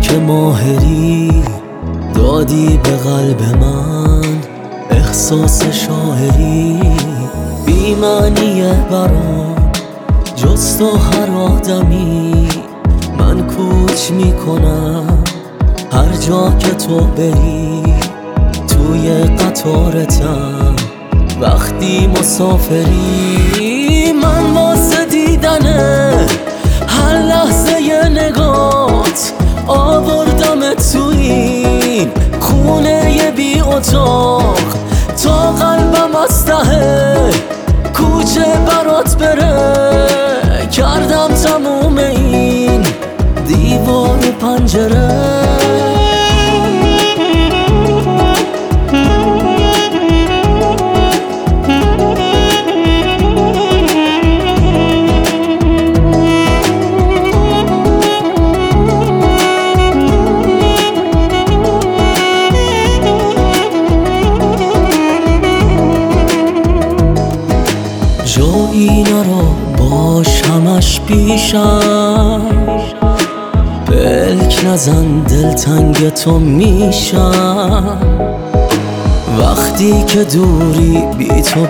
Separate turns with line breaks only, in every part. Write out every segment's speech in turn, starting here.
که ماهری دادی به قلب من احساس شاعری بی معنیه برام جز تو هر آدمی من کوچ میکنم هر جا که تو بری توی قطارتم وقتی مسافری من واسه دیدنه هر لحظه نگات آوردم تو این خونه بی اتاق تا قلبم از ته کوچه برات بره کردم تموم این دیوار و پنجره جایی نرو باش همش پیشم بلک نزن دلتنگ تو میشم وقتی که دوری بی تو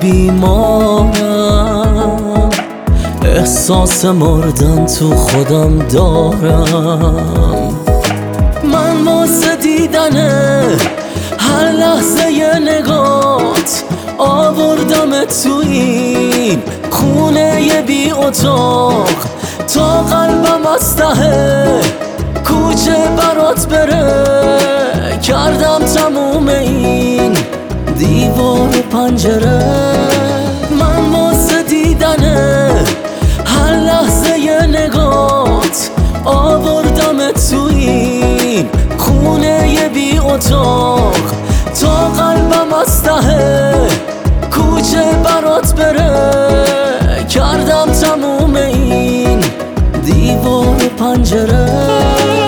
بیمارم احساس مردن تو خودم دارم من واسه دیدنه هر لحظه نگات آوردم تو این خونه بی اتاق تا قلبم از ته کوچه برات بره کردم تموم این دیوار و پنجره من واسه دیدنه هر لحظه نگات آوردم تو این خونه بی اتاق تا قلبم از ته کوچه برات بره کردم تموم این دیوار و پنجره